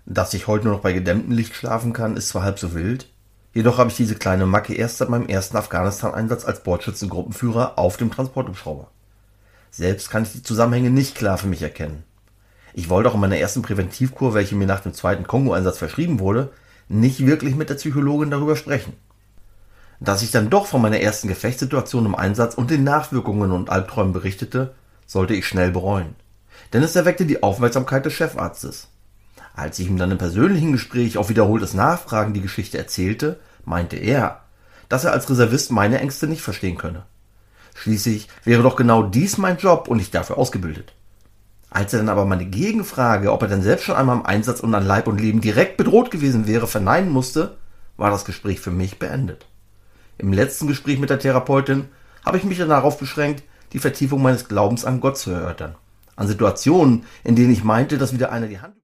Dass ich heute nur noch bei gedämmtem Licht schlafen kann, ist zwar halb so wild, jedoch habe ich diese kleine Macke erst seit meinem ersten Afghanistan-Einsatz als Bordschützengruppenführer auf dem Transporthubschrauber. Selbst kann ich die Zusammenhänge nicht klar für mich erkennen. Ich wollte auch in meiner ersten Präventivkur, welche mir nach dem zweiten Kongo-Einsatz verschrieben wurde, nicht wirklich mit der Psychologin darüber sprechen. Dass ich dann doch von meiner ersten Gefechtssituation im Einsatz und den Nachwirkungen und Albträumen berichtete, sollte ich schnell bereuen. Denn es erweckte die Aufmerksamkeit des Chefarztes. Als ich ihm dann im persönlichen Gespräch auf wiederholtes Nachfragen die Geschichte erzählte, meinte er, dass er als Reservist meine Ängste nicht verstehen könne. Schließlich wäre doch genau dies mein Job und ich dafür ausgebildet. Als er dann aber meine Gegenfrage, ob er denn selbst schon einmal im Einsatz und an Leib und Leben direkt bedroht gewesen wäre, verneinen musste, war das Gespräch für mich beendet. Im letzten Gespräch mit der Therapeutin habe ich mich dann darauf beschränkt, die Vertiefung meines Glaubens an Gott zu erörtern. An Situationen, in denen ich meinte, dass wieder einer die Hand